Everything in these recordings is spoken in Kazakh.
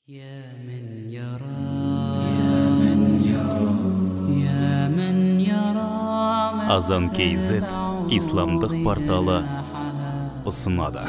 يا من يرى يا من يرى Азан KZ исламдық порталы ұсынады.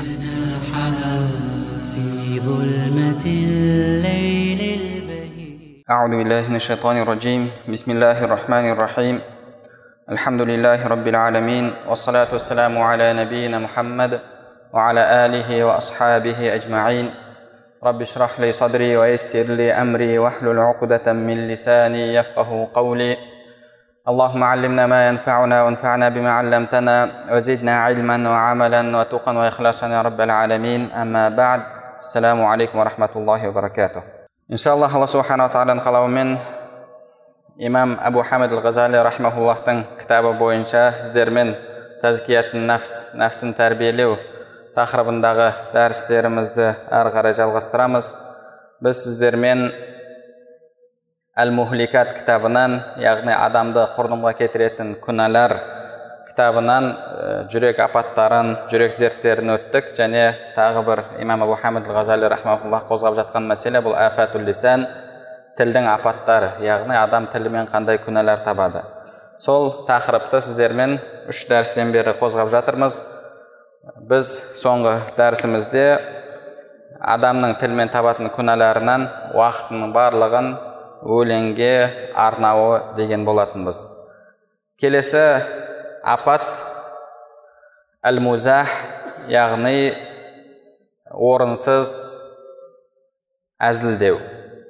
في ظلمة الليل البهيج. أعوذ بالله من الشيطان الرجيم. بسم الله الرحمن الرحيم. الحمد لله رب العالمين، والصلاة والسلام على نبينا محمد وعلى آله وأصحابه أجمعين. رب اشرح لي صدري ويسر لي أمري واحلل عقدة من لساني يفقه قولي. اللهم علمنا ما ينفعنا وانفعنا بما علمتنا وزدنا علما وعملا وتقا وإخلاصا يا رب العالمين. أما بعد، السلام عليكم ورحمة الله وبركاته. إن شاء الله الله سبحانه وتعالى қалауымен имам Абу Хамид Ал-Ғазали рахмахуллахтың кітабы бойынша сіздермен тазкиятун нафс, нәфсін тәрбиелеу тақырыбындағы дәрістерімізді әрі қарай жалғастырамыз. Біз сіздермен Әл-Мухликат кітабынан, яғни адамды құрдымға кетіретін күнәлар кітабынан жүрек апаттарын, жүрек дерттерін өттік. Және тағы бір имам Абу Хамид Ал-Ғазали рахмахуллах қозғап жатқан мәселе бұл афатул лисан, тілдің апаттары, яғни адам тілімен қандай күнәлар табады. Сол тақырыпты сіздермен 3 дәрістен бері қозғап жатырмыз. Біз соңғы дәрісімізде адамның тілмен табатын күнәларынан уақытының барлығын өлеңге арнауы деген болатынбыз. Келесі апат әл-музах, яғни орынсыз әзілдеу.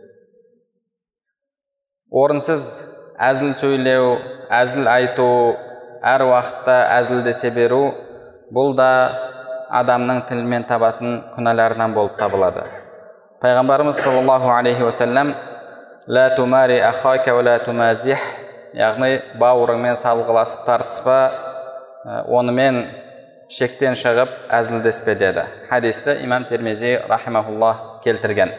Орынсыз әзіл сөйлеу, әзіл айту, әр уақытта әзілдесе беру, бұл да адамның тілмен табатын күнәларынан болып табылады. Пайғамбарымыз саллаллаху алейхи уассалам «Ла тумари ахака ва ла тумазих», яғни бауырыңмен салғыласып тартыспа, онымен шектен шығып әзілдеспе деді. Хадисті имам Тирмизи рахимахуллах келтірген.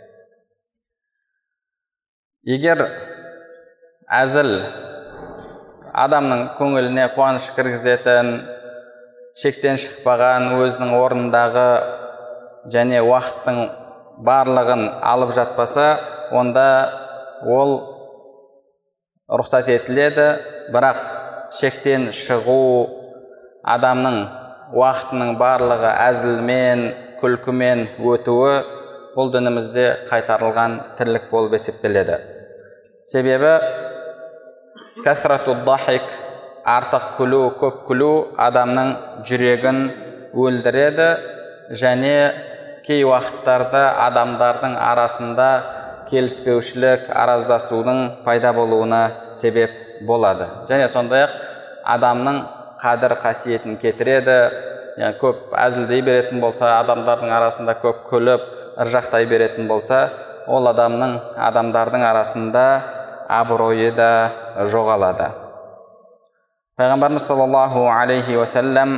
Егер әзіл адамның көңіліне қуаныш кіргізетін, шектен шықпаған, өзінің орнындағы және уақыттың барлығын алып жатпаса, онда ол рұқсат етіледі. Бірақ шектен шығу, адамның уақытының барлығы әзілмен, күлкімен өтуі бұл дінімізде қайтарылған тірлік болып есептеледі. Себебі кәсрату дахик, артық күлу, көп күлу адамның жүрегін өлдіреді және кей уақыттарда адамдардың арасында келіспеушілік, араздасудың пайда болуына себеп болады. Және сондай-ақ адамның қадір қасиетін кетіреді. Көп әзілдей беретін болса, адамдардың арасында көп күліп, ыржақтай беретін болса, ол адамдардың арасында абыройы да жоғалады. Пайғамбарымыз саллаллаху алейхи уассалам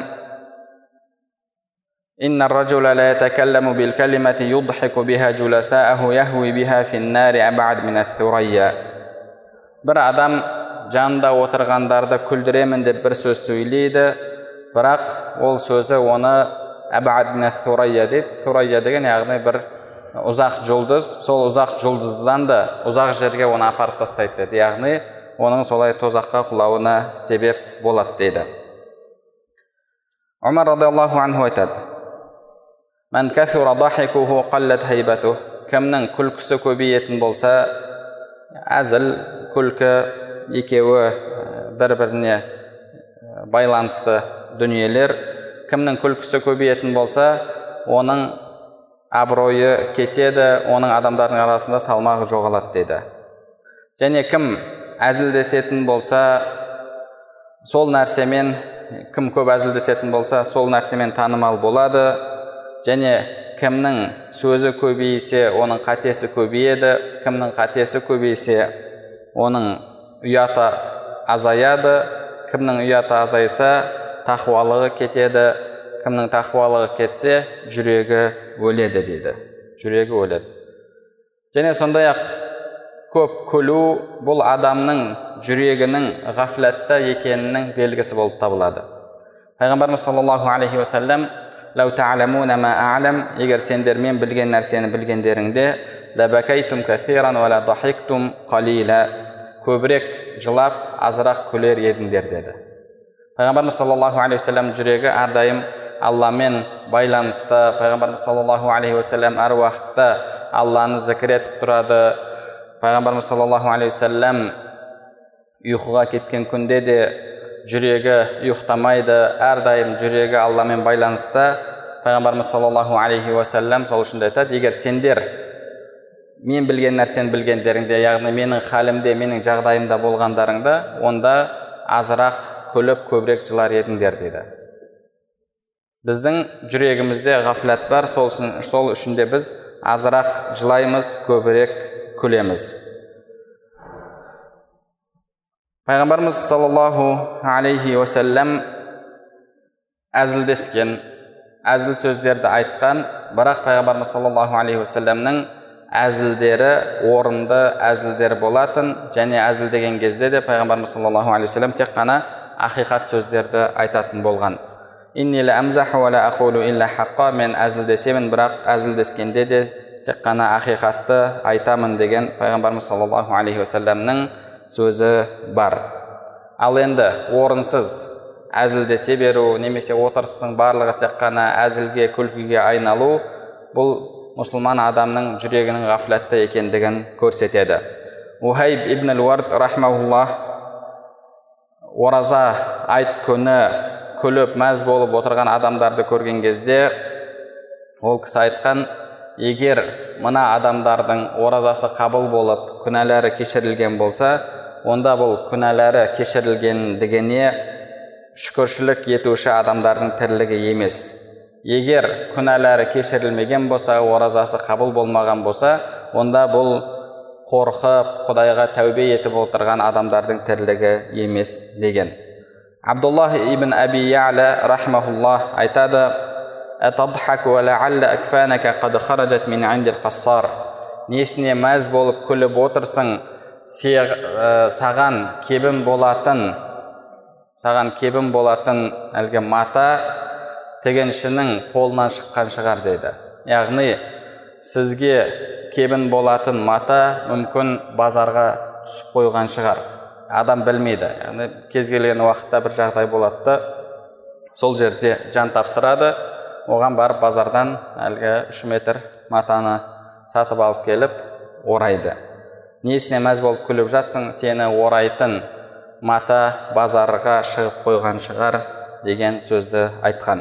«Инна ар-раджула ла ятакалламу бил калимати юдхику биха джуласааху яхви биха фин-нари аб'ад мин ас-сурайя». Бір адам жанында отырғандарды күлдіремін деп бір сөз сөйлейді, бірақ ол сөзі оны аб'ад мин ас-сурайя дейді. Сурайя деген яғни бір ұзақ жұлдыз, сол ұзақ жұлдыздан да ұзақ жерге оны апарып тастайды дейді. Яғни оның солай тозаққа құлауына себеп болады дейді. Умар радиаллаху анху айтады: «Мән кәсура дахикуху қаллат хайбатух». Кімнің күлкісі көбейетін болса, әзіл, күлкі екеуі бір-біріне байланысты дүниелер. Кімнің күлкісі көбейетін болса, оның абыройы кетеді, оның адамдардың арасында салмағы жоғалады дейді. Және кім әзілдесетін болса, сол нәрсемен, кім көп әзілдесетін болса, сол нәрсемен танымал болады. Және кімнің сөзі көбейсе, оның қатесі көбейеді. Кімнің қатесі көбейсе, оның ұяты азаяды. Кімнің ұяты азайса, тақуалығы кетеді. Кімнің тақуалығы кетсе, жүрегі өледі дейді. Жүрегі өледі. Және сондай-ақ көп күлу бұл адамның жүрегінің ғафлатта екенінің белгісі болып табылады. Пайғамбарымыз саллаллаху алейхи уассалам «Лау та'аламуна ма а'лам», егер сендер мен білген нәрсені білгендеріңде, лабакайтум кафиран ва ла дахиктум қалила. Көбірек жылап, азырақ күлер едіңдер деді. Пайғамбарымыз саллаллаху алейхи вассалам жүрегі әрдайым Алламен байланысты. Пайғамбарымыз саллаллаху алейхи вассалам әр уақытта Алланы зікір етіп тұрады. Пайғамбарымыз саллаллаху алейхи вассалам ұйқыға кеткен күнде де жүрегі ұйықтамайды, әрдайым жүрегі Алламен байланысты. Пайғамбарымыз саллаллаху алейхи вассалам сол үшін айтады: егер сендер мен білген нәрсені білгендеріңде, яғни менің халімде, менің жағдайымда болғандарыңда, онда азырақ күліп, көбірек жылар едіңдер дейді. Біздің жүрегімізде ғафлат бар, сол үшін де біз азырақ жылаймыз, көбірек күлеміз. Пайғамбарымыз саллаллаху алейхи уассалам әзілдескен, әзіл сөздерді айтқан, бірақ пайғамбарымыз саллаллаху алейхи уассаламның әзілдері орынды әзілдер болатын, және әзіл деген кезде де пайғамбарымыз саллаллаху алейхи уассалам тек қана ақиқат сөздерді айтатын болған. Инни ла амзаху ва ла aqulu илля хаққа, мен әзілдесемін, бірақ әзілдескенде де тек қана ақиқатты айтамын деген пайғамбарымыз саллаллаху алейхи уассаламның сөзі бар. Ал енді орынсыз әзілдесе беру, немесе отырыстың барлығы тек қана әзілге, күлкіге айналу, бұл мұсылман адамның жүрегінің ғафлатта екендігін көрсетеді. Ухайб ибн ал-Вард рахмауллах ораза айт күні күліп, мәз болып отырған адамдарды көрген кезде ол кісі айтқан: егер мына адамдардың оразасы қабыл болып, күнәлары кешірілген болса, онда бұл күнәлары кешірілгендігіне шүкіршілік етуші адамдардың тірлігі емес. Егер күнәлары кешірілмеген болса, оразасы қабыл болмаған болса, онда бұл қорқып, Құдайға тәубе етіп отырған адамдардың тірлігі емес деген. Абдуллах ибн Аби Я'ла рахмахуллах айтады: «Атадхаку ва ла'алла акфанака қад хараджат мин индил қассар». Несіне мәз болып күліп отырсың, саған кебін болатын әлгі мата тігіншінің қолынан шыққан шығар дейді. Яғни сізге кебін болатын мата мүмкін базарға түсіп қойған шығар. Адам білмейді. Яғни кез келген уақытта бір жағдай болады, сол жерде жан тапсырады, оған барып базардан әлгі 3 метр матаны сатып алып келіп орайды. Несіне мәз болып күліп жатсың, сені орайтын мата базарға шығып қойған шығар деген сөзді айтқан.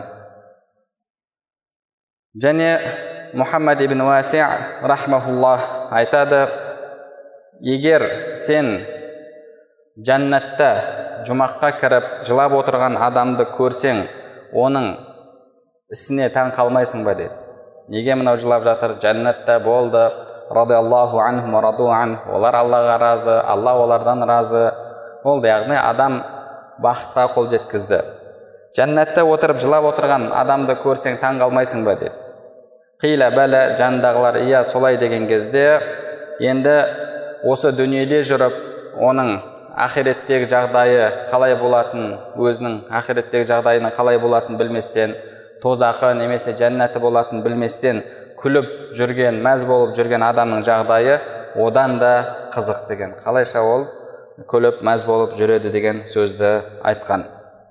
Және Мухаммад ибн Уаси рахмахуллах айтады: егер сен жәннатта жұмаққа кіріп жылап отырған адамды көрсең, оның ісіне таң қалмайсың ба дейді. Неге мынау жылап жатыр? Жәннатта болды, радиаллаху анхум раду ан, олар Аллаға разы, Алла олардан разы болды. Яғни адам бақытқа қол жеткізді. Жәннатта отырып жылап отырған адамды көрсең таң қалмайсың ба дейді. Қила бәлі, жандағылар иә солай деген кезде, енді осы дүниеде жүріп, оның ақиреттегі жағдайы қалай болатын, өзінің ақиреттегі жағдайының қалай болатын білместен, тозақы немесе жәннаты болатын білместен күліп жүрген, мәз болып жүрген адамның жағдайы одан да қызық деген. Қалайша ол күліп мәз болып жүреді деген сөзді айтқан.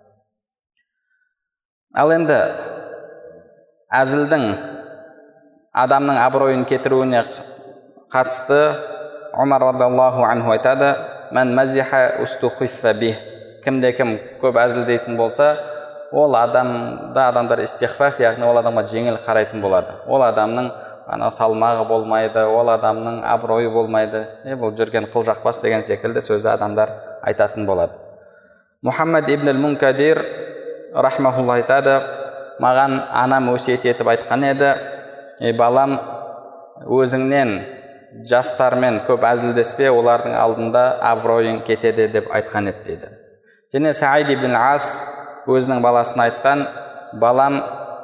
Ал енді әзілдің адамның абыройын кетіруіне қатысты Умар радиаллаху анху айтады: «Мән мазиха устухиффа бих». Кімде-кім көп әзілдейтін болса, ол адамдар истихфаф, яғни ол адамға жеңіл қарайтын болады. Ол адамның салмағы болмайды, ол адамның абыройы болмайды. Бұл жүрген қылжақбас деген секілді сөзді адамдар айтатын болады. Мухаммад ибн ал-Мункадир рахмахулла айтады: маған анам өсиет етіп айтқан еді: балам, өзіңнен жастармен көп әзілдеспе, олардың алдында абыройың кетеді деп айтқан еді дейді. Және Саид ибн Ас өзінің баласына айтқан: балам,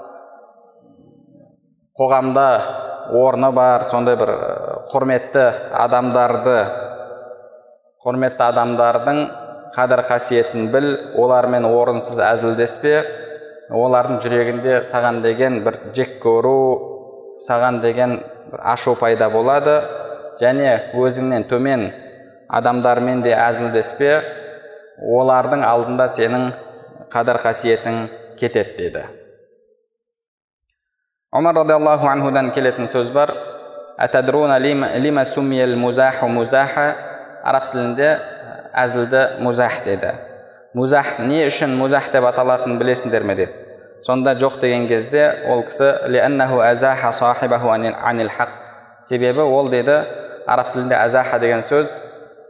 қоғамда орны бар, сондай бір құрметті адамдардың қадір қасиетін біл, олармен орынсыз әзілдеспе, олардың жүрегінде саған деген бір жек көру, саған деген ашу пайда болады, және өзіңнен төмен адамдармен де әзілдеспе, олардың алдында сенің қадір қасиетің кетеді деді. Умар радиаллаху анхудан келетін сөз бар. Атадруна лима суммиел музаху музаха. Араб тілінде әзілді музах деді. Музах не үшін музах деп аталатынын білесіңдер ме деді. Сонда жоқ деген кезде ол кісі лианнаху азаха сахибаху анил хақ. Себебі ол деді, араб тілінде азаха деген сөз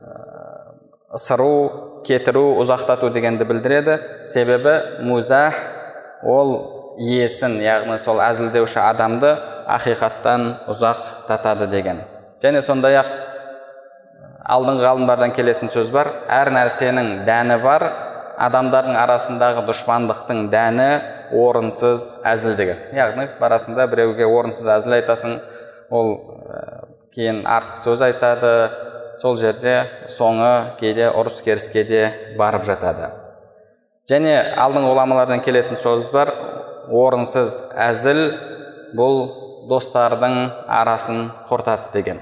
ысыру, кетіру, ұзақтату дегенді білдіреді. Себебі музах ол иесін, яғни сол әзілдеуші адамды ақиқаттан ұзақтатады деген. Және сондай-ақ алдыңғы ғалымдардан келетін сөз бар. Әр нәрсенің дәні бар, адамдардың арасындағы дұшпандықтың дәні орынсыз әзіл деген. Яғни барасында біреуге орынсыз әзіл айтасың, ол кейін артық сөз айтады, сол жерде соңы кейде ұрыс керіске де барып жатады. Және алдыңғы ғұламалардан келетін сөз бар. Орынсыз әзіл бұл достардың арасын құртады деген.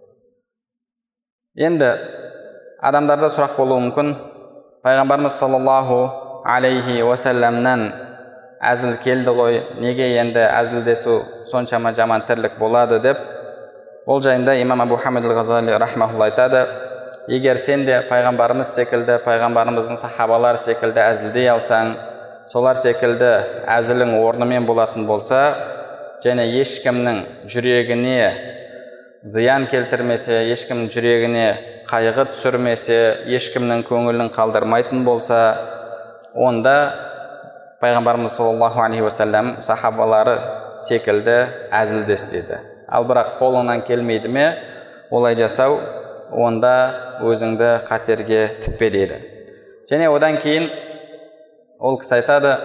Енді адамдарда сұрақ болуы мүмкін. Пайғамбарымыз саллаллаху алейхи уассаламнан әзіл келді ғой, неге енді әзілдесу соншама жаман тірлік болады деп. Ол жайында имам Абу Хамид ал-Ғазали рахмахулла айтады: егер сен де пайғамбарымыз секілді, пайғамбарымыздың сахабалар секілді әзілдей алсаң, солар секілді әзілің орнымен болатын болса, және ешкімнің жүрегіне зиян келтірмесе, ешкімнің жүрегіне қайғы түсірмесе, ешкімнің көңілін қалдырмайтын болса, онда пайғамбарымыз саллаллаху алейхи уассалам сахабалары секілді әзілдес деді. Ал бірақ қолыңнан келмейді ме олай жасау, онда өзіңді қатерге тікпе дейді. Және одан кейін ол кісі айтады,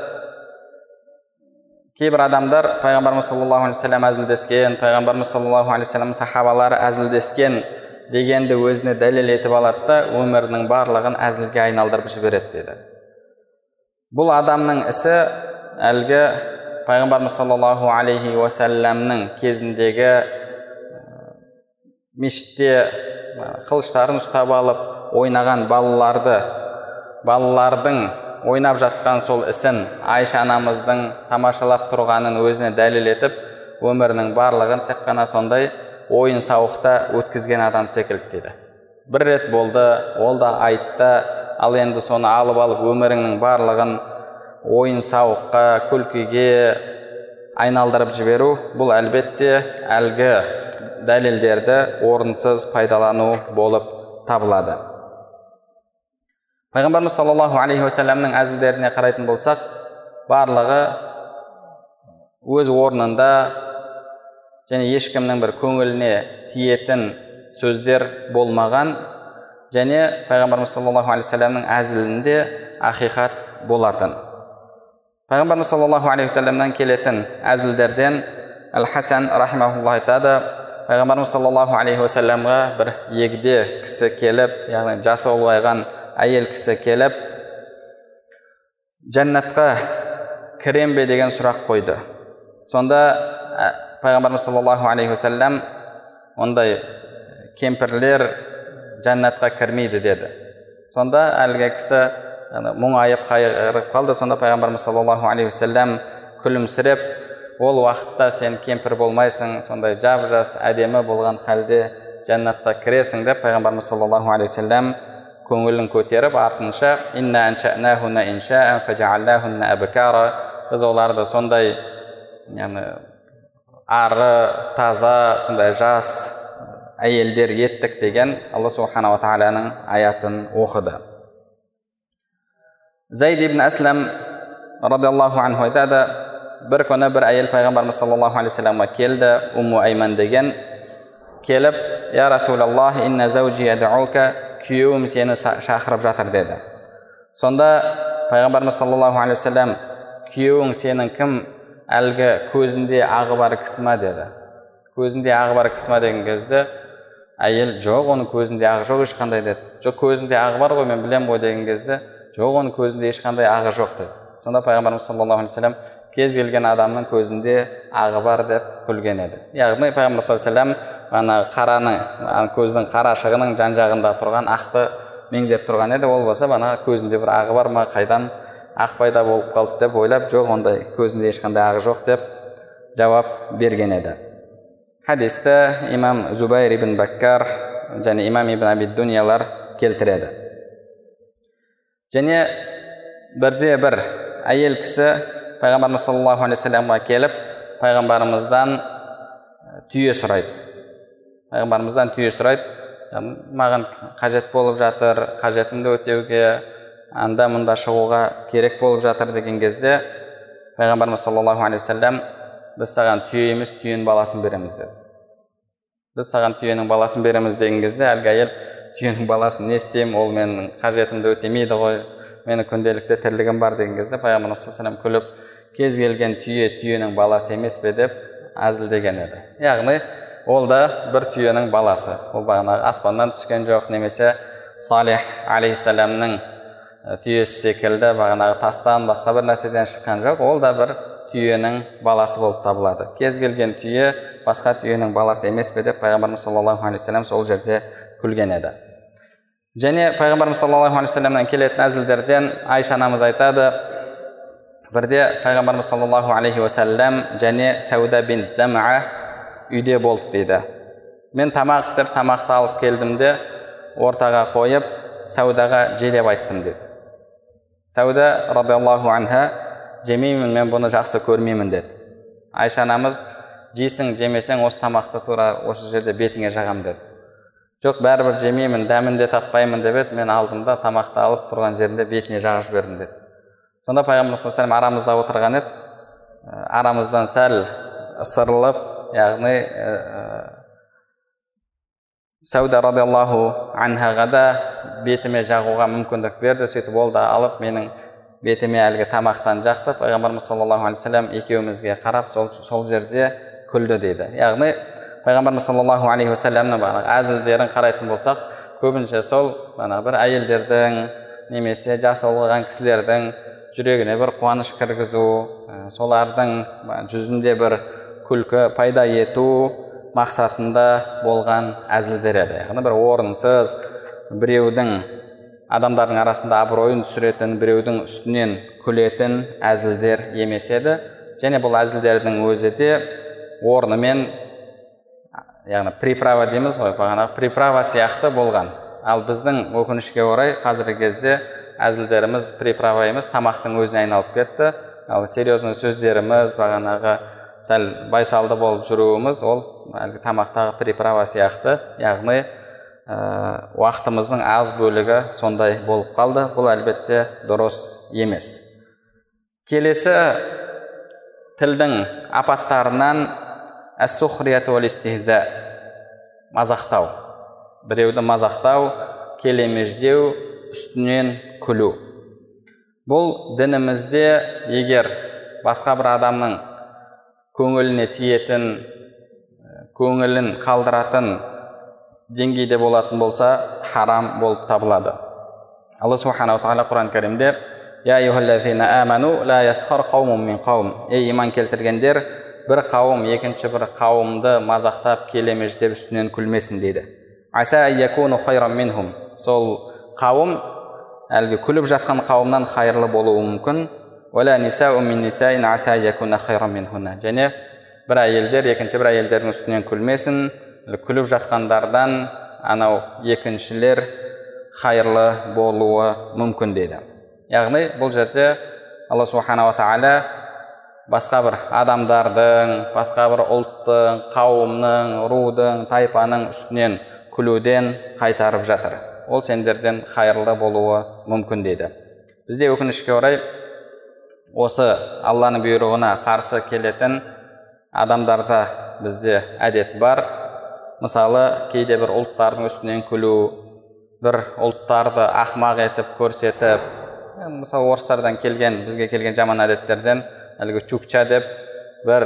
кейбір адамдар пайғамбарымыз саллаллаху алейхи уассалам әзілдескен, пайғамбарымыз саллаллаху алейхи уассалам сахабалары әзілдескен дегенді өзіне дәлел етіп алады да өмірінің барлығын әзілге айналдырып жібереді деді. Бұл адамның ісі әлгі пайғамбарымыз саллаллаху алейхи уассаламның кезіндегі мешітте қылыштарын ұстап алып ойнаған балалардың ойнап жатқан сол ісін Айша анамыздың тамашалап тұрғанын өзіне дәлел етіп, өмірінің барлығын тек қана сондай ойын сауықта өткізген адам секілді дейді. Бір рет болды, ол да айтты, ал енді соны алып өміріңнің барлығын ойын сауыққа, күлкіге айналдырып жіберу, бұл әлбетте әлгі дәлелдерді орынсыз пайдалану болып табылады. Пайғамбарымыз саллаллаху алейхи уассаламның әзілдеріне қарайтын болсақ, барлығы өз орнында, және ешкімнің бір көңіліне тиетін сөздер болмаған, және пайғамбарымыз саллаллаху алейхи уассаламның әзілінде ақиқат болатын. Пайғамбарымыз саллаллаху алейхи уассаламнан келетін әзілдерден Әл-Хасан рахимахулла айтады, пайғамбарымыз саллаллаху алейхи уассаламға бір егде кісі келіп, яғни жасы ұлғайған әйел кісі келіп, жәннатқа кірем бе деген сұрақ қойды. Сонда пайғамбарымыз саллаллаху алейхи уассалам ондай кемпірлер жәннатқа кірмейді деді. Сонда әлгі кісі мұңайып қайғырып қалды. Сонда пайғамбарымыз саллаллаху алейхи уассалам күлімсіреп, ол уақытта сен кемпір болмайсың, сондай жап-жас әдемі болған халде жәннатқа кіресің деп пайғамбарымыз саллаллаху алейхи уассалам көңілін көтеріп, артынша инна анша'нахунна инша'ан фажa'алнахунна абкара, біз оларды сондай ары, таза, сондай жас әйелдер еттік деген Алла субхана ва тағаланың аятын оқыды. Зайд ибн Аслам радиаллаху анху айтады, бір күні бір әйел пайғамбарымыз саллаллаху алейхи уассаламға келді, Умму Айман деген, келіп, я Расулаллах, инна зауджи ядаука, күйеуім сені шақырып жатыр деді. Сонда пайғамбарымыз саллаллаху алейхи уассалам, күйеуің сенің кім, әлгі көзінде ағы бар кісі ма деді. Көзінде ағы бар кісі ма деген кезде әйел, жоқ, оның көзінде ағы жоқ ешқандай деді. Жоқ, көзінде ағы бар ғой, мен білем ғой деген кезде, жоқ, оның көзінде ешқандай ағы жоқ деді. Сонда пайғамбарымыз саллаллаху алейхи уассалам, кез келген адамның көзінде ағы бар деп күлген еді. Яғни пайғамбар саллаллаху алейхи қараны, көздің қарашығының жан жағында тұрған ақты меңзеп тұрған еді. Ол болса көзінде бір ағы бар ма, қайдан ақ пайда болып қалды деп ойлап, жоқ, ондай көзінде ешқандай ағы жоқ деп жауап берген еді. Хадисті имам Зубайр ибн Баккар және имам ибн Абид Дуниялар келтіреді. Және бірде бір әйел кісі пайғамбарымыз саллаллаху алейхи вассаламға келіп, пайғамбарымыздан түйе сұрайды. Маған қажет болып жатыр, қажетімді өтеуге, анда мұнда шығуға керек болып жатыр деген кезде, пайғамбарымыз саллаллаху алейхи вассалам, біз саған түйе емес, түйенің баласын береміз деді. Біз саған түйенің баласын береміз деген кезде, әлгі әйел, түйенің баласын не істеймін, ол менің қажетімді өтемейді ғой, менің күнделікті тірлігім бар деген кезде, пайғамбарымыз саллаллаху алейхи вассалам күліп, кез келген түйенің баласы емес пе деп әзілдеген еді. Яғни ол да бір түйенің баласы. Ол аспаннан түскен жоқ, немесе Салих алейхиссаламның түйесі секілді тастан, басқа бір нәрседен шыққан жоқ. Ол да бір түйенің баласы болып табылады. Кез келген түйе басқа түйенің баласы емес пе деп пайғамбарымыз саллаллаху алейхи вассалам сол жерде күлген еді. Және пайғамбарымыз саллаллаху алейхи вассаламнан келетін әзілдерден Айша анамыз айтады, бірде пайғамбарымыз саллаллаху алейхи вассалам және Сауда бин Зам'a үйде болды дейді. Мен тамақ істеп, тамақты алып келдім де, ортаға қойып, Саудаға же деп айттым деді. Сауда радиаллаху анха, жемеймін, мен бұны жақсы көрмеймін деді. Айша анамыз, жейсің, жемесең, осы тамақты тура осы жерде бетіңе жағам деді. Жоқ, бәрібір жемеймін, дәмін де татпаймын деп еді, мен алдым да тамақты алып тұрған жерінде бетіне жағып жібердім деді. Сонда пайғамбарымыз саллаллаху алейхи вассалам арамызда отырған еді, арамыздан сәл ысырылып, яғни Сауда радиаллаху анхаға да бетіме жағуға мүмкіндік берді. Сөйтіп ол да алып менің бетіме әлгі тамақтан жақты. Пайғамбарымыз саллаллаху алейхи вассалам екеумізге қарап сол жерде күлді дейді. Яғни пайғамбарымыз саллаллаху алейхи вассаламның әзілдерін қарайтын болсақ, көбінше сол бір әйелдердің немесе жасы ұлғайған кісілердің жүрегіне бір қуаныш кіргізу, солардың жүзінде бір күлкі пайда ету мақсатында болған әзілдер еді. Яғни бір орынсыз, біреудің адамдардың арасында абыройын түсіретін, біреудің үстінен күлетін әзілдер емес еді. Және бұл әзілдердің өзі де орнымен, яғни приправа дейміз ғой, приправа сияқты болған. Ал біздің өкінішке орай қазіргі кезде әзілдеріміз приправа емес, тамақтың өзіне айналып кетті. Ал серьезный сөздеріміз, сәл байсалды болып жүруіміз, ол тамақтағы приправа сияқты, яғни уақытымыздың аз бөлігі сондай болып қалды. Бұл әлбетте дұрыс емес. Келесі тілдің апаттарынан әс-сухрияту вал-истихза, мазақтау. Біреуді мазақтау, келемеждеу, үстінен күлу. Бұл дінімізде егер басқа бір адамның көңіліне тиетін, көңілін қалдыратын деңгейде болатын болса, харам болып табылады. Алла субханаху тағала Құран кәрімде: «Я айюхаллазина аману ла ясхар қаумун мин қаум». Ей иман келтіргендер, бір қауым екінші бір қауымды мазақтап, келемеждеп үстінен күлмесін дейді. Аса айякуну хайран минхум. Сол қауым әлгі күліп жатқан қауымнан хайырлы болуы мүмкін. Вала нисау мин нисаин аса айякуна хайран минхунна. Және бір әйелдер екінші бір әйелдердің үстінен күлмесін. Күліп жатқандардан анау екіншілер хайырлы болуы мүмкін дейді. Яғни бұл жерде Алла субханаху тағала басқа бір адамдардың, басқа бір ұлттың, қауымның, рудың, тайпаның үстінен күлуден қайтарып жатыр. Ол сендерден хайырлы болуы мүмкін дейді. Бізде өкінішке орай осы Алланың бұйрығына қарсы келетін адамдарда бізде әдет бар. Мысалы, кейде бір ұлттардың үстінен күлу, бір ұлттарды ақмақ етіп көрсетіп, мысалы орыстардан келген, бізге келген жаман әдеттерден әлгі чукча деп бір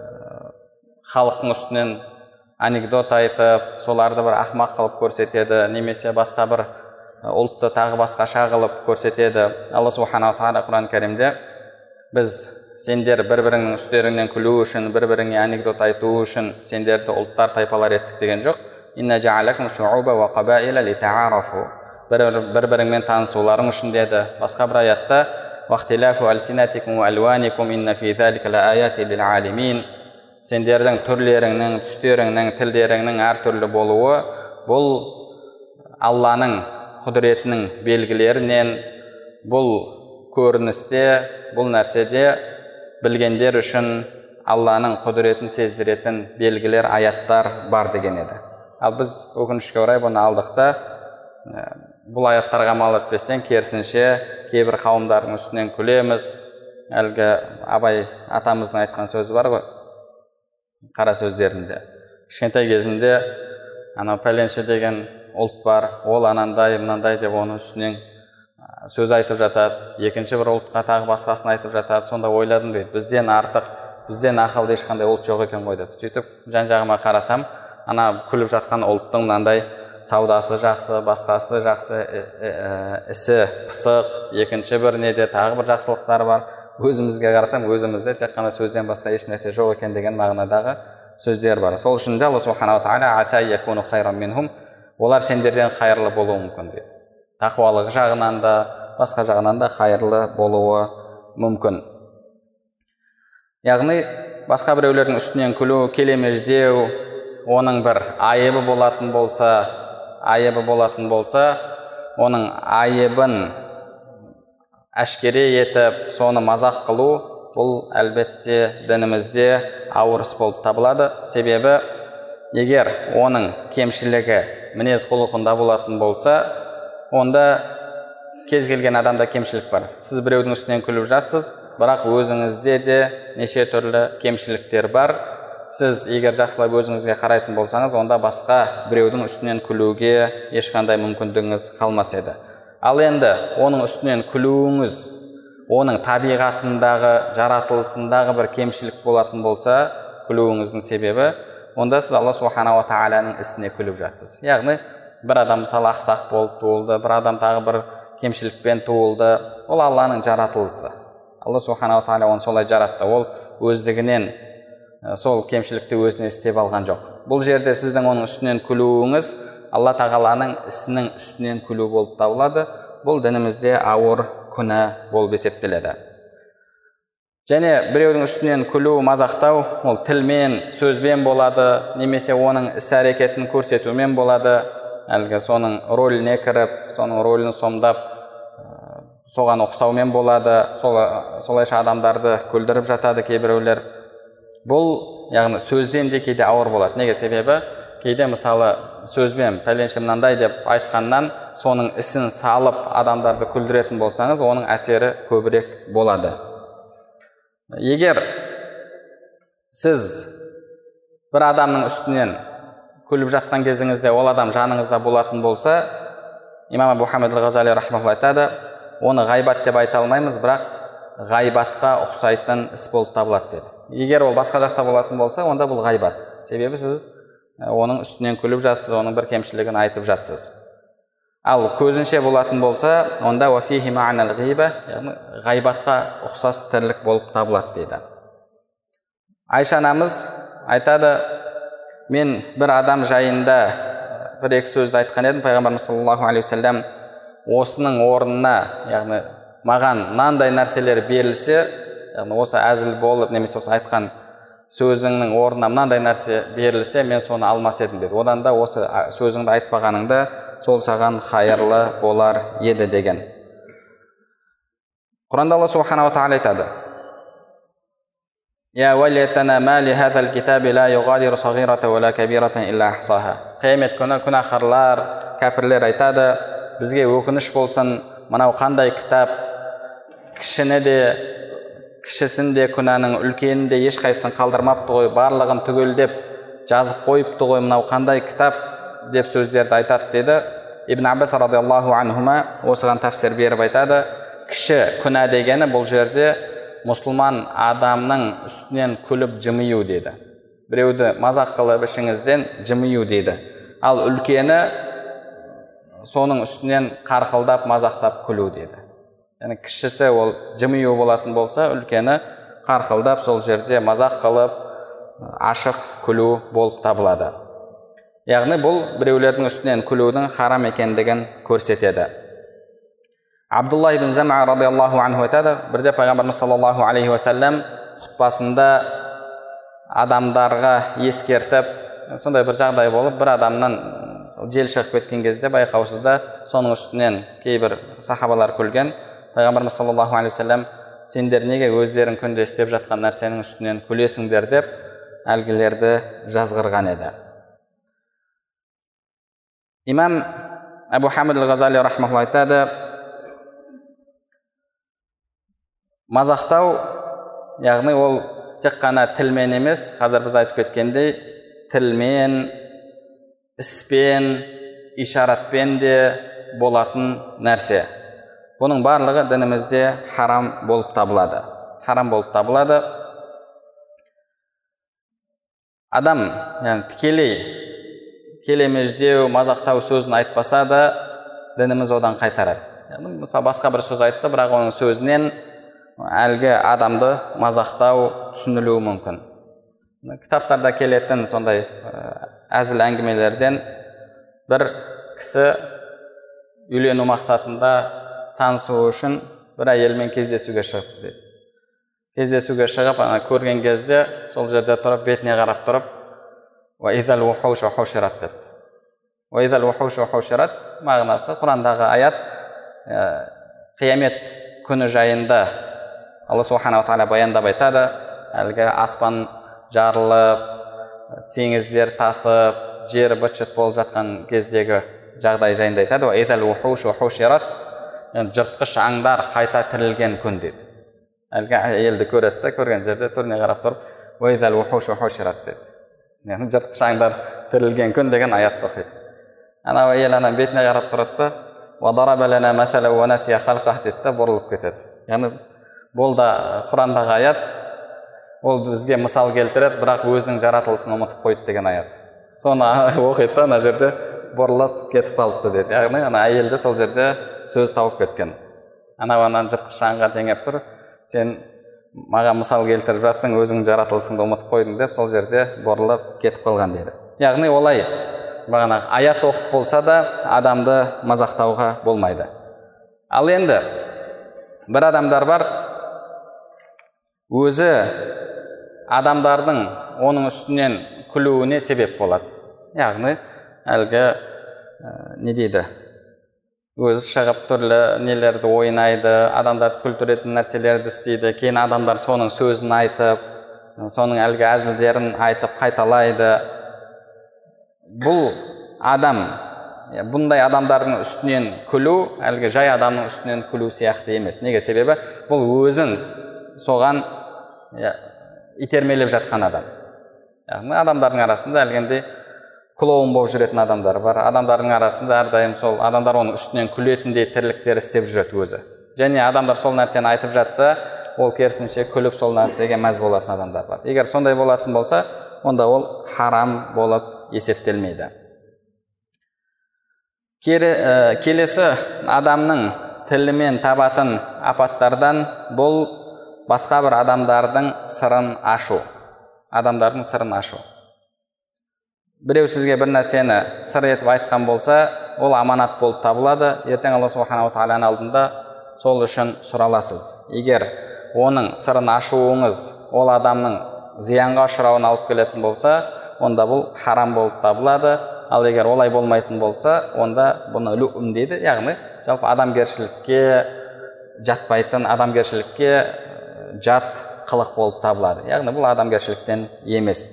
халықтың үстінен анекдот айтып, соларды бір ақмақ қылып көрсетеді, немесе басқа бір ұлтты тағы басқа шағылып көрсетеді. Алла субханаху тағала Құран кәрімде: біз сендер бір-біріңнің үстеріңнен күлу үшін, бір-біріңе анекдот айту үшін сендерді ұлттар, тайпалар еттік деген жоқ. Инна жаалакум шууба ва қабаила литаарафу. Бір-біріңмен танысуларың үшін деді. Басқа бір аятта вахтилафу алсинатикум ва алваникум инна фи залика лааяти лилалимин. Сендердің түрлеріңнің, түстеріңнің, тілдеріңнің әртүрлі болуы бұл Алланың құдіретінің белгілерінен, бұл көріністе, бұл нәрседе білгендер үшін Алланың құдіретін сездіретін белгілер, аяттар бар деген еді. Ал біз өкінішке орай бұны алдықта бұл аяттарға амал етпестен керісінше кейбір қауымдардың үстінен күлеміз. Әлгі Абай атамыздың айтқан сөзі бар ғой, қара сөздерінде. Кішкентай кезімде анау пәленше деген ұлт бар, ол анандай, мынандай деп оның үстінен сөз айтып жатады. Екінші бір ұлтқа тағы басқасын айтып жатады. Сонда ойладым дейді, бізден артық, бізден ақылды ешқандай ұлт жоқ екен ғой деп. Сөйтіп жан-жағыма қарасам, ана күліп жатқан ұлттың мынандай саудасы жақсы, басқасы жақсы, ісі пысық, екінші бір неде тағы бір жақсылықтар бар. Өзімізге қарасам, өзімізде тек қана сөзден басқа еш нәрсе жоқ екен деген мағынадағы сөздер бар. Сол үшін Алла субханала тағала аса якуну хайран минхум, олар сендерден хайырлы болуы мүмкін дейді. Тақуалығы жағынан да, басқа жағынан да хайырлы болуы мүмкін. Яғни басқа біреулердің үстінен күлу, келемеждеу, оның бір айыбы болатын болса, оның айыбын әшкере етіп, соны мазақ қылу, бұл әлбетте дінімізде ауыр іс болып табылады. Себебі, егер оның кемшілігі мінез құлқында болатын болса, онда кез келген адамда кемшілік бар. Сіз біреудің үстінен күліп жатсыз, бірақ өзіңізде де неше түрлі кемшіліктер бар. Сіз егер жақсылап өзіңізге қарайтын болсаңыз, онда басқа біреудің үстінен күлуге ешқандай мүмкіндігіңіз қалмас еді. Ал енді оның үстінен күлуіңіз, оның табиғатындағы, жаратылысындағы бір кемшілік болатын болса, күлуіңіздің себебі, онда сіз Алла субханала тағаланың ісіне күліп жатсыз. Яғни бір адам мысалы ақсақ болып туылды, бір адам тағы бір кемшілікпен туылды, ол Алланың жаратылысы. Алла субханала тағала оны солай жаратты. Ол өздігінен сол кемшілікті өзіне істеп алған жоқ. Бұл жерде сіздің оның үстінен күлуіңіз Алла тағаланың ісінің үстінен күлу болып табылады. Бұл дінімізде ауыр күнә болып есептеледі. Және біреудің үстінен күлу, мазақтау, ол тілмен, сөзбен болады, немесе оның іс-әрекетін көрсетумен болады. Әлгі соның рөліне кіріп, соның рөлін сомдап, соған ұқсаумен болады. Солайша адамдарды күлдіріп жатады кейбіреулер. Бұл, яғни сөзден де кейде ауыр болады. Неге себебі? Кейде мысалы сөзбен пәленше мынандай деп айтқаннан соның ісін салып адамдарды күлдіретін болсаңыз, оның әсері көбірек болады. Егер сіз бір адамның үстінен күліп жатқан кезіңізде ол адам жаныңызда болатын болса, имам Абу Хамид ал-Ғазали рахмаһуллаһ айтады, оны ғайбат деп айта алмаймыз, бірақ ғайбатқа ұқсайтын іс болып табылады деді. Егер ол басқа жақта болатын болса, онда бұл ғайбат. Себебі сіз оның үстінен күліп жатсыз, оның бір кемшілігін айтып жатсыз. Ал көзінше болатын болса, онда уафихи ма'нал ғиба, яғни ғайбатқа ұқсас тірлік болып табылады дейді. Айша анамыз айтады, мен бір адам жайында бір-екі сөзді айтқан едім, пайғамбарымыз саллаллаху алейхи вассалам осының орнына, яғни маған мынандай нәрселер берілсе, яғни осы әзіл болып, немесе осы айтқан сөзіңнің орнына мынандай нәрсе берілсе, мен соны алмас едім деді. Одан да осы сөзіңді айтпағаныңда сол саған хайырлы болар еді деген. Құранда Алла субханала тағала айтады: Я валятана ма ли хазал китаби ла юғадиру сағирата ва ла кабирата илля ахсаха. Қиямет күні күнәһарлар, кәпірлер айтады: бізге өкініш болсын, мынау қандай кітап, кішіні де кішісін де күнәнің үлкенін де ешқайсысын қалдырмапты ғой, барлығын түгелдеп жазып қойыпты ғой, мынау қандай кітап деп сөздерді айтады деді. Ибн Аббас радиаллаху анхума осыған тәфсір беріп айтады, кіші күнә дегені бұл жерде мұсылман адамның үстінен күліп жымию деді. Біреуді мазақ қылып ішіңізден жымию деді. Ал үлкені соның үстінен қарқылдап, мазақтап күлу деді. Яғни кішісі ол жымию болатын болса, үлкені қарқылдап сол жерде мазақ қылып ашық күлу болып табылады. Яғни бұл біреулердің үстінен күлудің харам екендігін көрсетеді. Абдулла ибн Зама радиаллаху анху айтады, бірде пайғамбарымыз саллаллаху алейхи уассалам хутбасында адамдарға ескертіп, сондай бір жағдай болып, бір адамнан жел шығып кеткен кезде байқаусызда соның үстінен кейбір сахабалар күлген. Пайғамбарымыз саллаллаху алейхи уассалам сендер неге өздерің күнде істеп жатқан нәрсенің үстінен күлесіңдер деп әлгілерді жазғырған еді. Имам Абу Хамид ал-Ғазали рахмахуллах айтады, мазақтау, яғни ол тек қана тілмен емес, қазір біз айтып кеткендей, тілмен, іспен, ишаратпен де болатын нәрсе. Бұның барлығы дінімізде харам болып табылады. Харам болып табылады. Адам, яғни тікелей келемеждеу, мазақтау сөзін айтпаса да, дініміз одан қайтарады. Яғни мысалы басқа бір сөз айтты, бірақ оның сөзінен әлгі адамды мазақтау түсінілуі мүмкін. Кітаптарда келетін сондай әзіл әңгімелерден бір кісі үйлену мақсатында танысу үшін бір әйелмен кездесуге шығыпты дейді. Кездесуге шығып, көрген кезде сол жерде тұрып, бетіне қарап тұрып, «Уаидал ухушу хушират» депті. «Уаидал ухушу хушират» мағынасы Құрандағы аят, қиямет күні жайында Алла субханала тағала баяндап айтады, әлгі аспан жарылып, теңіздер тасып, жер быт-шыт болып жатқан кездегі жағдай жайында айтады. «Уаидал ухушу хушират», жыртқыш аңдар қайта тірілген күн дейді. Әлгі әйелді көреді, көрген жерде түріне қарап тұрып, «Уаидал ухушу хушират» дейді. Яғни жыртқыш аңдар тірілген күн деген аятты оқиды. Ана әйел бетіне қарап тұрады, «Вадараба лана масала ва насия халқах» дейді, бұрылып кетеді. Яғни бұл да Құрандағы аят, ол бізге мысал келтіреді, бірақ өзінің жаратылысын ұмытып қойды деген аят. Соны оқиды, ана жерде бұрылып кетіп қалыпты дейді. Яғни ана әйелді сол жерде сөз тауып кеткен. Анан жыртқыш аңға теңеп тұр, сен маған мысал келтіріп жатсың, өзің жаратылысыңды ұмытып қойдың деп сол жерде бұрылып кетіп қалған дейді. Яғни олай бағана аят оқып болса да адамды мазақтауға болмайды. Ал енді бір адамдар бар, өзі адамдардың оның үстінен күлуіне себеп болады. Яғни әлгі не дейді, өзі шығып түрлі нелерді ойнайды, адамдар күлдіретін нәрселерді істейді, кейін адамдар соның сөзін айтып, соның әлгі әзілдерін айтып қайталайды. Бұл адам, бұндай адамдардың үстінен күлу, әлгі жай адамның үстінен күлу сияқты емес. Неге? Себебі бұл өзін соған итермелеп жатқан адам. Яғни адамдардың арасында әлгендей клоун болып жүретін адамдар бар. Адамдардың арасында әрдайым сол адамдар оның үстінен күлетіндей тірліктер істеп жүреді өзі. Және адамдар сол нәрсені айтып жатса, ол керісінше күліп сол нәрсеге мәз болатын адамдар бар. Егер сондай болатын болса, онда ол харам болып есептелмейді. Келесі адамның тілімен табатын апаттардан бұл басқа бір адамдардың сырын ашу. Адамдардың сырын ашу. Біреу сізге бір нәрсені сыр етіп айтқан болса, ол аманат болып табылады. Ертең Алла субханала тағаланың алдында сол үшін сұраласыз. Егер оның сырын ашуыңыз ол адамның зиянға ұшырауын алып келетін болса, онда бұл харам болып табылады. Ал егер олай болмайтын болса, онда бұны люм дейді. Яғни жалпы адамгершілікке жатпайтын, адамгершілікке жат қылық болып табылады. Яғни бұл адамгершіліктен емес.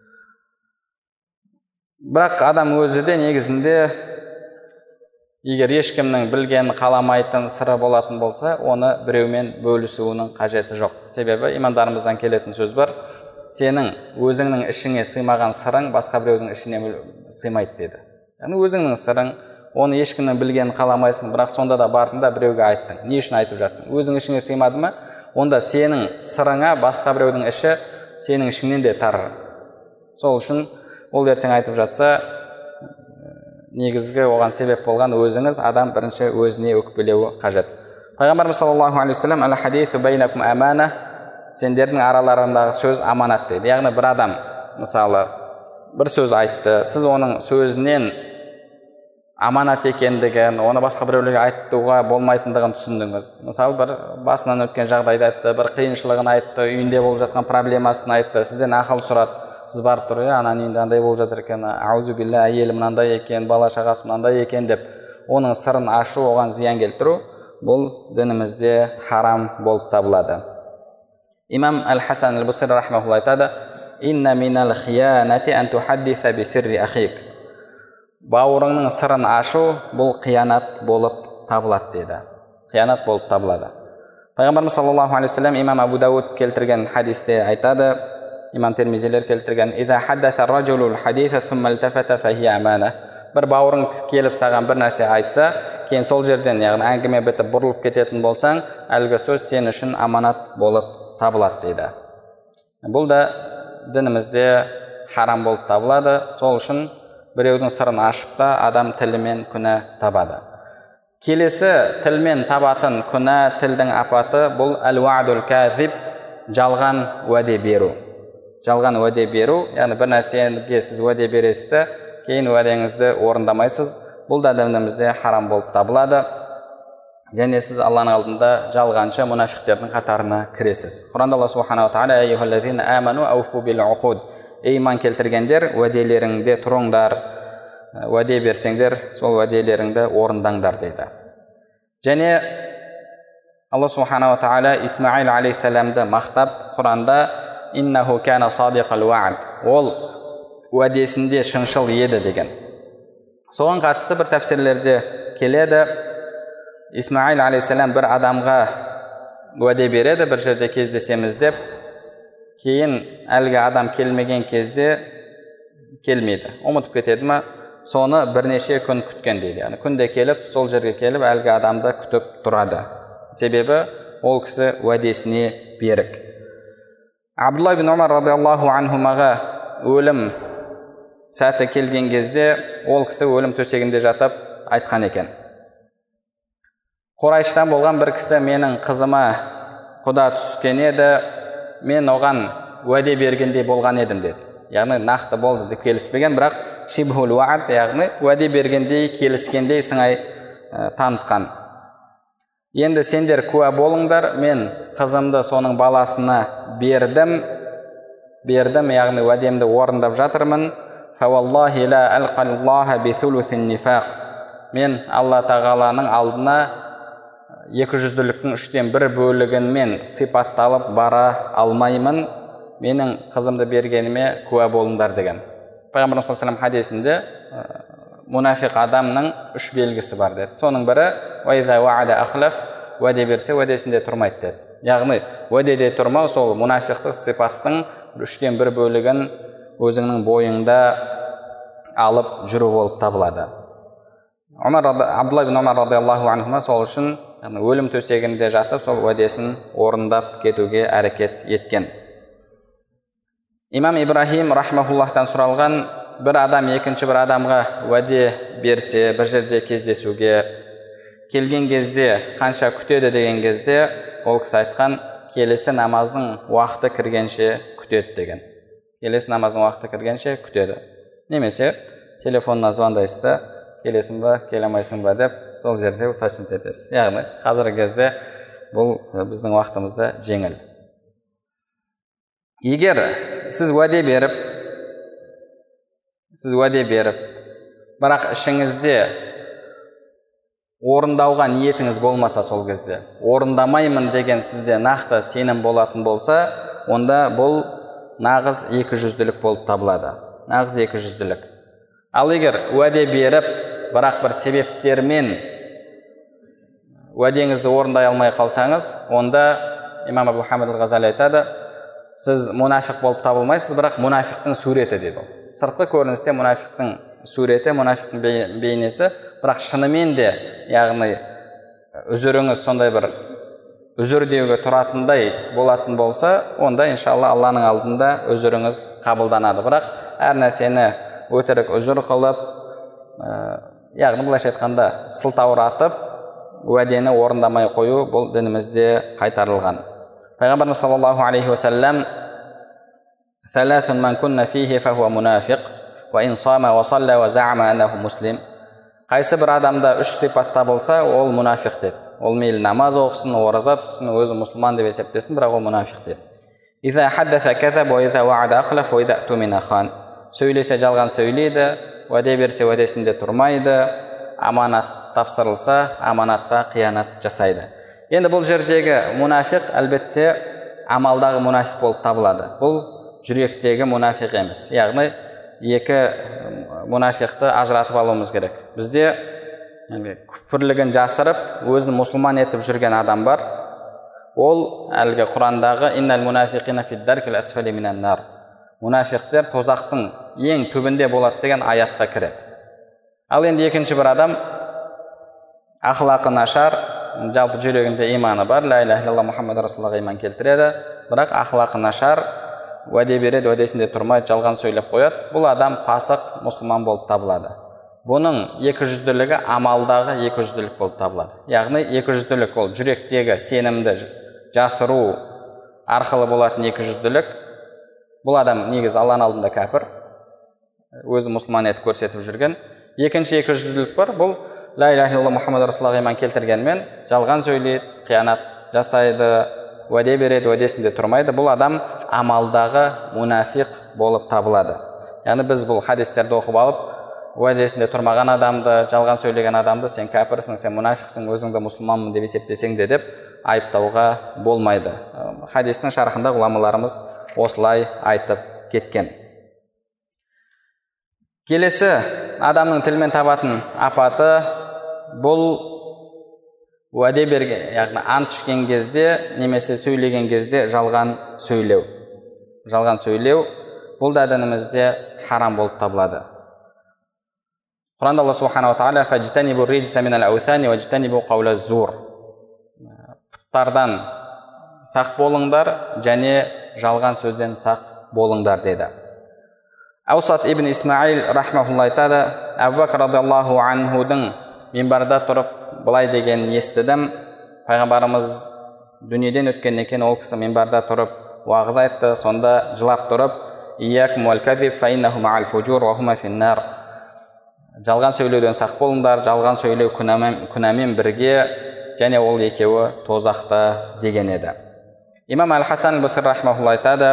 Бірақ адам өзі де негізінде егер ешкімнің білген қаламайтын сыры болатын болса, оны біреумен бөлісуінің қажеті жоқ. Себебі имамдарымыздан келетін сөз бар, сенің өзіңнің ішіңе сыймаған сырың басқа біреудің ішіне сыймайды деді. Яғни өзіңнің сырың, оны ешкімнің білгенін қаламайсың, бірақ сонда да бардың да біреуге айттың. Не үшін айтып жатсың? Өзің ішіңе сыймады ма? Онда сенің сырыңа басқа біреудің іші сенің ішіңнен де тарыр. Сол үшін ол ертең айтып жатса, негізгі оған себеп болған өзіңіз, адам бірінші өзіне өкпелеуі қажет. Пайғамбарымыз саллаллаху алейхи ва саллям, «Әл-хадису бейнакум амана сендердің араларыңдағы сөз аманат дейді. Яғни бір адам мысалы бір сөз айтты, сіз оның сөзінен аманат екендігін, оны басқа біреулерге айтуға болмайтындығын түсіндіңіз. Мысалы бір басынан өткен жағдайды айтты, бір қиыншылығын айтты, үйінде болып жатқан проблемасын айтты, сізден ақыл сұрады. Сіз барып тұр, ананың үйінде андай болып жатыр екен, аузу билля, әйелі мынандай екен, бала шағасы мынандай екен деп оның сырын ашу, оған зиян келтіру, бұл дінімізде харам болып табылады. Имам Әл-Хасан Әл-Басри рахмаһулла айтады: "Инна минал хиянати ан тухаддиса би сирри ахик." Бауырыңның сырын ашу бұл қиянат болып табылады дейді. Қиянат болып табылады. Пайғамбарымыз саллаллаху алейхи вассалам имам Абу Дауд келтірген хадисте айтады, имам Термизилер келтірген: "Иза хаддаса ар-раджулу al-хадиса thumma iltafata fa hiya amana." Бір бауырың келіп саған бір нәрсе айтса, кейін сол жерден, яғни әңгіме бітіп бұрылып кететін болсаң, әлгі сөз сен үшін аманат болып табылады дейді. Бұл да дінімізде харам болып табылады. Сол үшін біреудің сырын ашып та адам тілімен күнә табады. Келесі тілмен табатын күнә, тілдің апаты бұл әл-уадул казиб, жалған уәде беру. Жалған уәде беру, яғни бір нәрсеге сіз уәде бересіз, кейін уәдеңізді орындамайсыз. Бұл да дінімізде харам болып табылады. Және сіз Алланың алдында жалғаншы мұнафиқтердің қатарына кіресіз. Құранда Алла субханаху ва тағала: "Айюхаллазина аману ауфу бил уқуд." Иман келтіргендер, уәделеріңде тұрыңдар, уәде берсеңдер, сол уәделеріңді орындаңдар дейді. Және Алла субханаху ва тағала Исмаил алейхиссаламды мақтап Құранда: "Иннаху кана садиқал уәд." Ол уәдесінде шыншыл еді деген. Соған қатысты бір тәфсирлерде келеді, Исмаил алейхиссалам бір адамға уәде береді, бір жерде кездесеміз деп, кейін әлгі адам келмеген кезде келмейді, ұмытып кетеді ма, соны бірнеше күн күткен дейді. Яғни күнде келіп, сол жерге келіп, әлгі адамды күтіп тұрады. Себебі ол кісі уәдесіне берік. Абдулла ибн Умар радиаллаху анхумаға өлім сәті келген кезде, ол кісі өлім төсегінде жатып айтқан екен: "Құрайштан болған бір кісі менің қызыма құда түскен еді, мен оған уәде бергендей болған едім" деді. Яғни нақты болды деп келіспеген, бірақ шибхул уад, яғни уәде бергендей, келіскендей сыңай танытқан. "Енді сендер куә болыңдар, мен қызымды соның баласына бердім, яғни уәдемді орындап жатырмын. Фаваллахи ла алқаллаха би thuluthин нифақ." Мен Алла тағаланың алдына 200-ліктің 3/1 бөлігінмен сипатталып бара алмаймын, менің қызымды бергеніме куә болыңдар деген. Пайғамбарымыз саллаллаху алейхи ва саллям хадисінде мұнафиқ адамның 3 белгісі бар деді. Соның бірі уайза уада ахлаф, уәде берсе уәдесінде тұрмайды деді. Яғни уәдеде тұрмау сол мұнафиқтық сипаттың 3/1 бөлігін өзіңнің бойыңда алып жүру болып табылады. Абдулла ибн Умар радиаллаху анхума сол үшін өлім төсегінде жатып, сол уәдесін орындап кетуге әрекет еткен. Имам Ибрахим рахмахуллахтан сұралған, бір адам екінші бір адамға уәде берсе, бір жерде кездесуге келген кезде қанша күтеді деген кезде, ол кісі айтқан: "Келесі намаздың уақыты кіргенше күтеді" деген. Келесі намаздың уақыты кіргенше күтеді. Немесе телефонына звондайсыз да, келесің ба, келе алмайсың ба деп, сол жерде уточнить етесіз. Яғни қазіргі кезде бұл біздің уақытымызда жеңіл. Егер сіз уәде беріп, бірақ ішіңізде орындауға ниетіңіз болмаса, сол кезде орындамаймын деген сізде нақты сенім болатын болса, онда бұл нағыз 200-лік болып табылады. Нағыз 200-лік. Ал егер уәде беріп, бірақ бір себептермен уәдеңізді орындай алмай қалсаңыз, онда имам Абу Хамид ал-Ғазали айтады: "Сіз мұнафиқ болып табылмайсыз, бірақ мұнафиқтың суреті" дейді. Сыртқы көріністе мұнафиқтың суреті, мұнафиқтың бейнесі, бірақ шынымен де, яғни үзіріңіз сондай бір үзір деуге тұратындай болатын болса, онда иншалла Алланың алдында үзіріңіз қабылданады. Бірақ әр нәрсені өтірік үзір қылып, яғни былайша айтқанда сылтауратып, уәдені орындамай қою бұл дінімізде қайтарылған. Пайғамбарымыз саллаллаху алейхи уассалам ثلاث من كن فيه فهو منافق وإن صام وصلى وزعم أنه مسلم. Қайсы бір адамда үш сипатта болса, ол мұнафиқ деді. Ол мейлі намаз оқысын, ораза тұтсын, өзі мұсылман деп есептесін, бірақ ол мұнафиқ деді. إذا حدث كذب وإذا وعد أخلف وإذا اؤتمن خان. Сөйлесе жалған сөйлейді, уәде берсе уәдесінде тұрмайды, аманат тапсырылса аманатқа қиянат жасайды. Енді бұл жердегі мұнафиқ әлбетте амалдағы мұнафиқ болып табылады. Бұл жүректегі мұнафиқ емес. Яғни екі мұнафиқты ажыратып алуымыз керек. Бізде күпірлігін жасырып, өзін мұсылман етіп жүрген адам бар. Ол әлгі Құрандағы иннал мунафиқина фид даркил асфали минан нар. Мұнафиқтер тозақтың ең түбінде болады деген аятқа кіреді. Ал енді екінші бір адам ақылақы нашар, жалпы жүрегінде иманы бар, ла иляха илlalloh Мұхаммад расулаллаға иман келтіреді, бірақ ақылақы нашар, уәде береді, уәдесінде тұрмайды, жалған сөйлеп қояды. Бұл адам пасық мұсылман болып табылады. Бұның екіжүзділігі амалдағы екіжүзділік болып табылады. Яғни екіжүзділік ол жүректегі сенімді жасыру арқылы болатын екіжүзділік. Бұл адам негіз Алланың алдында кәпір, өзі мұсылман етіп көрсетіп жүрген. Екінші екіжүзділік бар, бұл ла иляха илlalloh Мұхаммад расулаллаға иман келтіргенмен жалған сөйлейді, қиянат жасайды, уәде береді, уәдесінде тұрмайды. Бұл адам амалдағы мұнафиқ болып табылады. Яғни біз бұл хадистерді оқып алып, уәдесінде тұрмаған адамды, жалған сөйлеген адамды сен кәпірсің, сен мұнафиқсың, өзіңді мұсылманмын деп есептесең де деп айыптауға болмайды. Хадистің шархында ғұламаларымыз осылай айтып кеткен. Келесі адамның тілмен табатын апаты бұл уәде берген, яғни ант ішкен кезде немесе сөйлеген кезде жалған сөйлеу. Жалған сөйлеу бұл да дінімізде харам болып табылады. Құранда Алла субханаху ва тағала фажтанибу риджса минал аутани важтанибу қаула зур. Пұттардан сақ болыңдар және жалған сөзден сақ болыңдар деді. Аусат ибн Исмаил рахмахулла айтады, Абу Бакр радиаллаху анхудың минбарда тұрып былай деген естідім. Пайғамбарымыз дүниеден өткен екен, ол кісі минбарда тұрып уағыз айтты, сонда жылап тұрып, иякум уал кадиб фа иннаху ма'ал фужур ва хума финнар. Жалған сөйлеуден сақ болыңдар, жалған сөйлеу күнәмен бірге, және ол екеуі тозақта деген еді. Имам Әл-Хасан Ал-Басри рахмахулла айтады,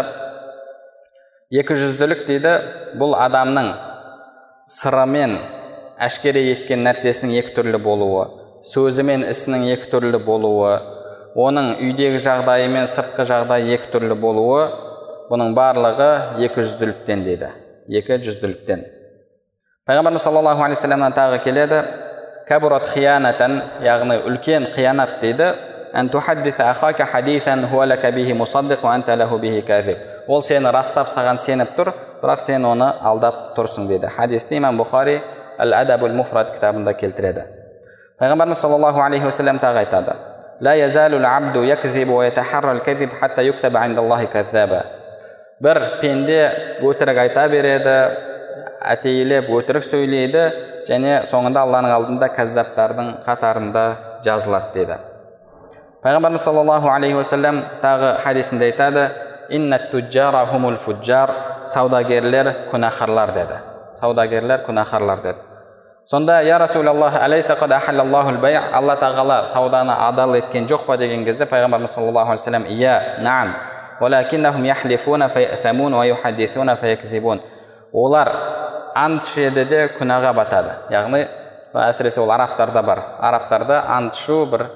екіжүзділік дейді, бұл адамның сырымен әшкере еткен нәрсесінің екі түрлі болуы, сөзі мен ісінің екі түрлі болуы, оның үйдегі жағдайы мен сыртқы жағдайы екі түрлі болуы, бұның барлығы екіжүзділіктен дейді. Екіжүзділіктен. Пайғамбарымыз саллаллаху алейхи вассаламнан тағы келеді, кабурат хиянатан, яғни үлкен қиянат дейді, ан тухаддиса ахака хадисан хуа лака бихи мусаддиқ ва анта лаху бихи казиб. Ол сені растап саған сеніп тұр, бірақ сен оны алдап тұрсың дейді. Хадисті имам Бухари Ал-Адабул Муфрад кітабында келтіреді. Пайғамбарымыз саллаллаху алейхи вассалам тағы айтады, ла язалул абду якзибу ва ятахаррал казиб хатта юктаба индаллахи каззаба. Бір пенде өтірік айта береді, әтейлеп өтірік сөйлейді, және соңында Алланың алдында кәззаптардың қатарында жазылады деді. Пайғамбарымыз саллаллаху алейхи вассалам тағы хадисінде айтады, иннат туджара хумул фуджар, саудагерлер күнәһарлар деді. Саудагерлер күнәһарлар деді. Сонда я Расулаллах алейса қад ахаллаллахул бай', Алла тағала сауданы адал еткен жоқ па деген кезде Пайғамбарымыз саллаллаху алейхи вассалам ия, наам, валакиннахум яхлифуна фаясамун ва юхаддисуна фаякзибун. Олар ант ішеді де күнәға батады. Яғни әсіресе ол арабтарда бар. Арабтарда ант ішу бір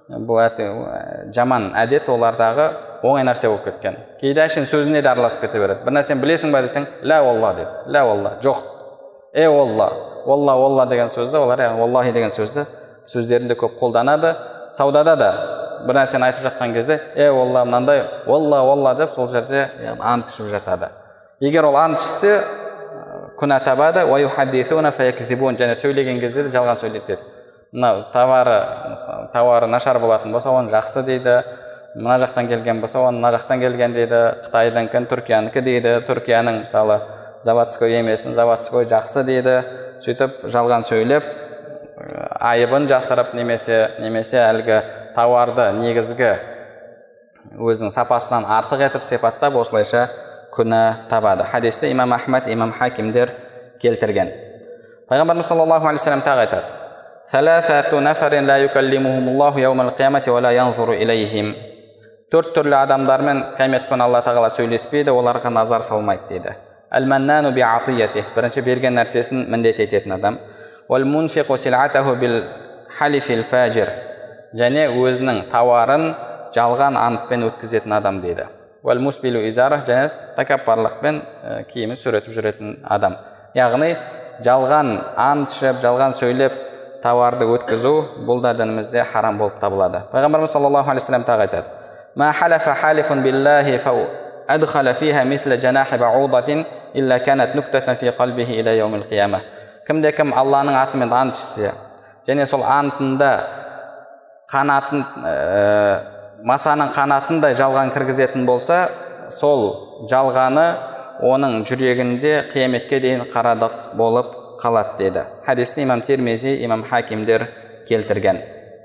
жаман әдет олардағы оңай нәрсе болып кеткен. Кейде әшін сөзіне де араласып кете береді. Бір нәрсені білесің ба десең, ля олла дейді. Ля олла, жоқ. Олла, олла, олла деген сөзді, олар оллахи деген сөзді сөздерінде көп қолданады. Саудада да бір нәрсені айтып жатқан кезде, олла, мынандай, олла, олла деп сол жерде ант ішіп жатады. Егер ол ант ішсе, күнә табады, ва юхаддисуна фаякзибун, және сөйлеген кезде де жалған сөйлейді. Мына тауары нашар болатын болса, оны жақсы дейді. Мына жақтан келген болса, оны мына жақтан келген дейді. Қытайдың Түркиянікі дейді. Түркияның мысалы заводской емесін, заводской жақсы дейді. Сөйтіп жалған сөйлеп, айыбын жасырып, немесе әлгі тауарды, негізгі өзінің сапасынан артық етіп сипаттап осылайша күнә табады. Хадисте имам Ахмад, имам Хакимдер келтірген. Пайғамбарымыз саллаллаху алейхи вассалам тағы айтады: "Саласату нафарин ла юкаллимухумуллаху яумал қиямати ва ла янзуру илейхим." Төрт түрлі адамдармен қиямет күні Алла тағала сөйлеспейді, оларға назар салмайды дейді. Әл-маннану биатиятих, бірінші берген нәрсесін міндет ететін адам. Вал-мунфиқу силатаху бил халифил фажир, және өзінің тауарын жалған антпен өткізетін адам дейді. Вал-мусбилу изара, және тәкаппарлықпен киімін сүретіп жүретін адам. Яғни жалған ант ішіп, жалған сөйлеп тауарды өткізу бұл да дінімізде харам болып табылады. Пайғамбарымыз саллаллаху алейхи вассалам тағы айтады: "Ма халафа халифун биллахи фау адхала фиха мисла жанахи баудатин илля канат нуктатан фи қалбихи иля яумил қияма." Кімде-кім Алланың атымен ант ішсе, және сол антында қанатын масаның қанатындай жалған кіргізетін болса, сол жалғаны оның жүрегінде қияметке дейін қарадық болып қалады деді. Хадисті имам Тирмизи, имам Хакимдер келтірген.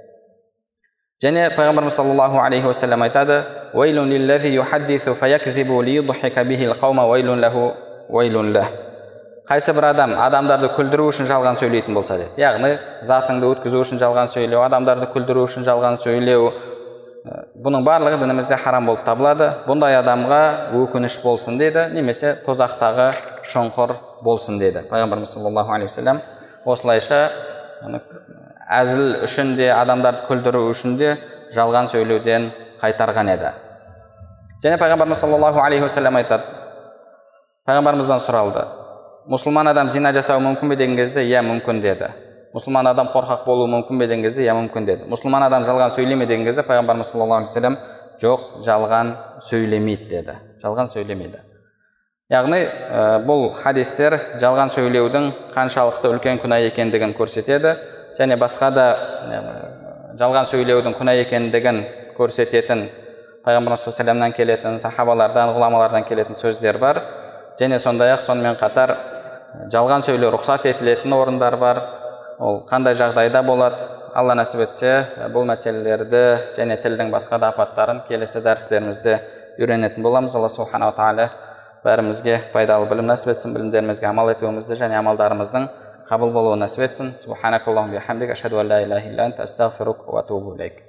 Және пайғамбарымыз саллаллаху алейхи вассалам айтады: "Уайлун лиллази юхаддису фаякзибу лиюдхика бихил қаума уайлун лаху уайлун лах." Қайсы бір адам адамдарды күлдіру үшін жалған сөйлейтін болса дейді. Яғни затыңды өткізу үшін жалған сөйлеу, адамдарды күлдіру үшін жалған сөйлеу, бұның барлығы дінімізде харам болып табылады. Бұндай адамға өкініш болсын дейді, немесе тозақтағы шұңқыр болсын дейді. Пайғамбарымыз саллаллаху алейхи вассалам осылайша әзіл үшін де, адамдарды күлдіру үшін де жалған сөйлеуден қайтарған еді. Және пайғамбарымыз саллаллаху алейхи вассалам айтады, пайғамбарымыздан сұралды: "Мұсылман адам зина жасауы мүмкін бе?" деген кезде, "Иә, мүмкін" деді. "Мұсылман адам қорқақ болуы мүмкін бе?" деген кезде, "Иә, мүмкін" деді. "Мұсылман адам жалған сөйлеме?" деген кезде пайғамбарымыз саллаллаху алейхи вассалам, "Жоқ, жалған сөйлемейді" деді. Жалған сөйлемейді. Яғни бұл хадистер жалған сөйлеудің қаншалықты үлкен күнә екендігін көрсетеді, және басқа да жалған сөйлеудің күнә екендігін көрсететін пайғамбарымыз саллаллаху алейхи вассаламнан келетін, сахабалардан, ғұламалардан келетін сөздер бар. Және сондай-ақ сонымен қатар жалған сөйлеу рұқсат етілетін орындар бар. Ол қандай жағдайда болады? Алла нәсіп етсе, бұл мәселелерді және тілдің басқа да апаттарын келесі дәрістерімізде үйренетін боламыз. Алла субханаху тағала бәрімізге пайдалы білім нәсіп етсін, білімдерімізге амал етуімізді және амалдарымыздың қабыл болуын нәсіп етсін. Субханакаллахумма бихамдика, ашһаду ан ла илаха илля анта, астағфирука ва атубу илейк.